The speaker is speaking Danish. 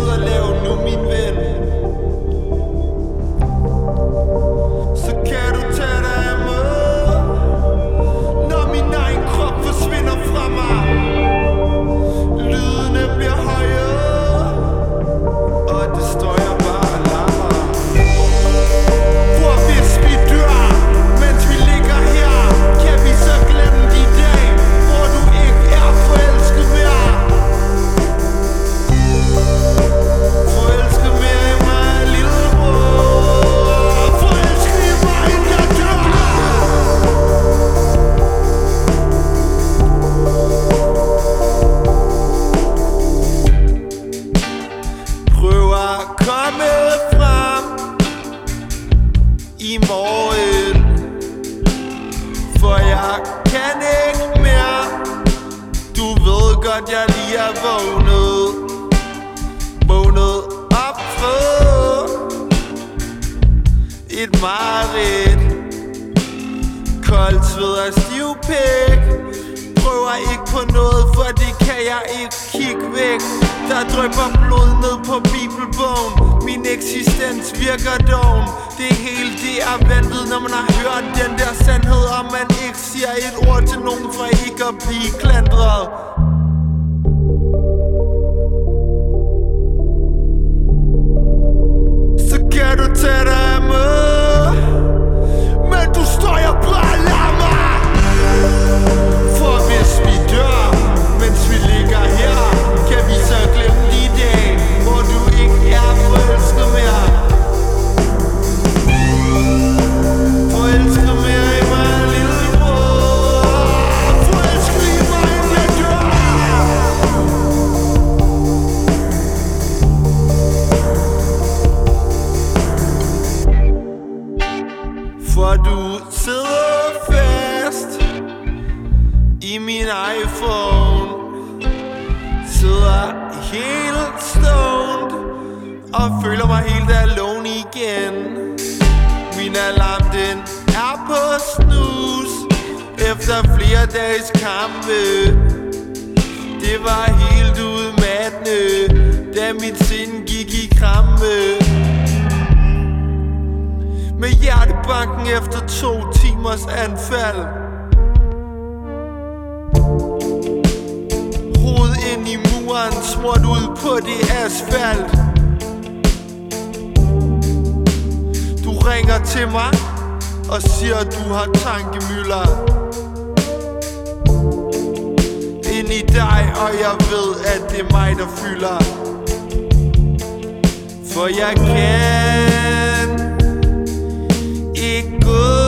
nederlag nu, min ven. Så kan du tage dig af mig, når min egen krop forsvinder fra mig. Lydene bliver højere, og det står jeg bare og larmer. For hvis vi dør, mens vi ligger her, kan vi så glemme de dage, hvor du ikke er forelsket mere. Forelsket mere i mig, lillebror. Forelsket i mig, inden jeg dør. Prøv at komme frem i morgen, for jeg kan ikke mere. Du ved godt, jeg lige er vågnet op fra et mareridt. Koldt sved og stiv pæk. Prøver ikke på noget, for det kan jeg ikke kigge væk. Der drypper blod ned på bibelbogen. Min eksistens virker doven. Det hele det er ventet, når man har hørt den der sandhed, og man ikke siger et ord til nogen for ikke at blive klandret. Så kan du tage dig af mig, men du står jeg bare og larmer. For hvis vi dør, mens vi ligger her, kan vi så glemme de dage, hvor du ikke er forelsket mere. Forelsket mere i mig, lillebror. Forelsket i mig, inden jeg dør. For du sidder fast i min iPhone, sidder helt stoned og føler mig helt alone igen. Min alarm den er på snus efter flere dages kampe. Det var helt udmattende, da mit sind gik i krampe. Med hjertebanken efter 2 timers anfald. Hoved ind i muren, smurt ud på det asfalt. Du ringer til mig og siger du har tankemylder ind i dig, og jeg ved at det er mig der fylder. For jeg kan ikke gå